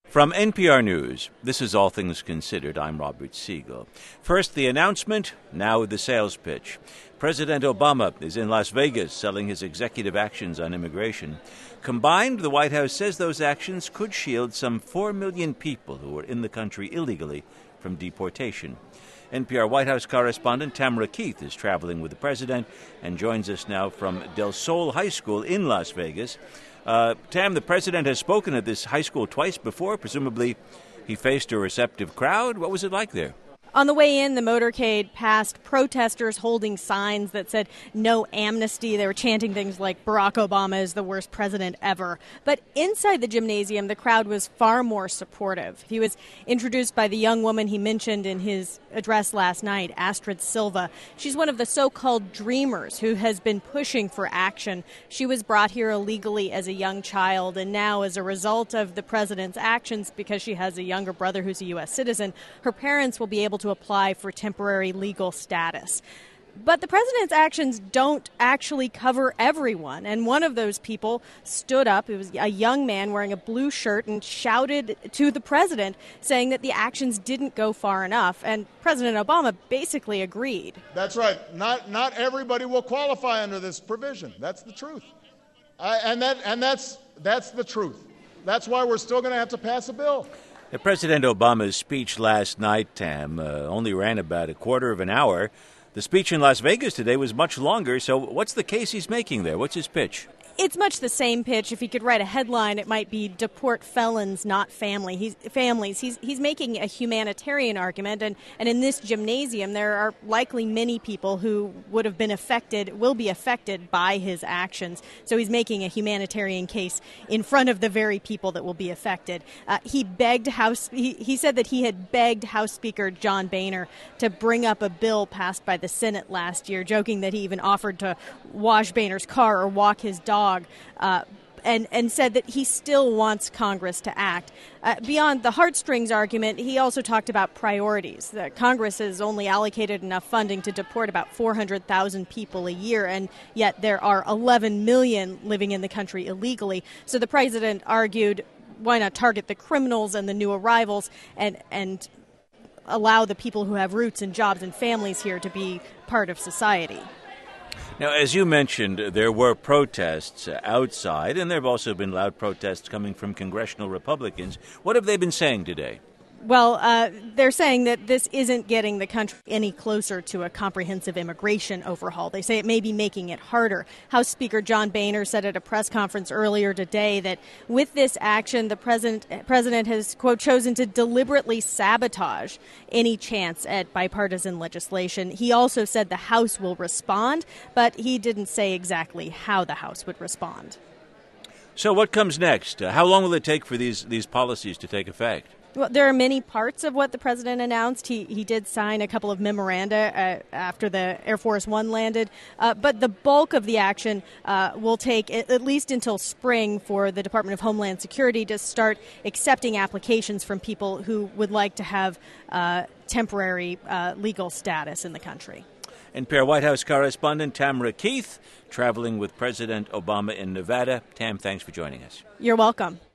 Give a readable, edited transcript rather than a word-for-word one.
From NPR News, this is All Things Considered. I'm Robert Siegel. First, the announcement, now the sales pitch. President Obama is in Las Vegas selling his executive actions on immigration. Combined, the White House says those actions could shield some 4 million people who are in the country illegally from deportation. NPR White House correspondent Tamara Keith is traveling with the president and joins us now from Del Sol High School in Las Vegas. Tam, the president has spoken at this high school twice before. Presumably he faced a receptive crowd. What was it like there? On the way in, the motorcade passed protesters holding signs that said no amnesty. They were chanting things like Barack Obama is the worst president ever. But inside the gymnasium, the crowd was far more supportive. He was introduced by the young woman he mentioned in his address last night, Astrid Silva. She's one of the so-called dreamers who has been pushing for action. She was brought here illegally as a young child, and now as a result of the president's actions, because she has a younger brother who's a U.S. citizen, her parents will be able to apply for temporary legal status. But the president's actions don't actually cover everyone. And one of those people stood up. It was a young man wearing a blue shirt and shouted to the president, saying that the actions didn't go far enough. And President Obama basically agreed. That's right. Not everybody will qualify under this provision. That's the truth. That's the truth. That's why we're still going to have to pass a bill. President Obama's speech last night, Tam, only ran about a quarter of an hour. The speech in Las Vegas today was much longer, so what's the case he's making there? What's his pitch? It's much the same pitch. If he could write a headline, it might be "Deport felons, not families." He's making a humanitarian argument, and in this gymnasium, there are likely many people who will be affected by his actions. So he's making a humanitarian case in front of the very people that will be affected. He said that he had begged House Speaker John Boehner to bring up a bill passed by the Senate last year, joking that he even offered to wash Boehner's car or walk his dog. And said that he still wants Congress to act. Beyond the heartstrings argument, he also talked about priorities. That Congress has only allocated enough funding to deport about 400,000 people a year, and yet there are 11 million living in the country illegally. So the president argued, why not target the criminals and the new arrivals and allow the people who have roots and jobs and families here to be part of society? Now, as you mentioned, there were protests outside, and there have also been loud protests coming from congressional Republicans. What have they been saying today? Well, they're saying that this isn't getting the country any closer to a comprehensive immigration overhaul. They say it may be making it harder. House Speaker John Boehner said at a press conference earlier today that with this action, the president has, quote, chosen to deliberately sabotage any chance at bipartisan legislation. He also said the House will respond, but he didn't say exactly how the House would respond. So what comes next? How long will it take for these policies to take effect? Well, there are many parts of what the president announced. He did sign a couple of memoranda after the Air Force One landed. But the bulk of the action will take at least until spring for the Department of Homeland Security to start accepting applications from people who would like to have temporary legal status in the country. NPR White House correspondent Tamara Keith, traveling with President Obama in Nevada. Tam, thanks for joining us. You're welcome.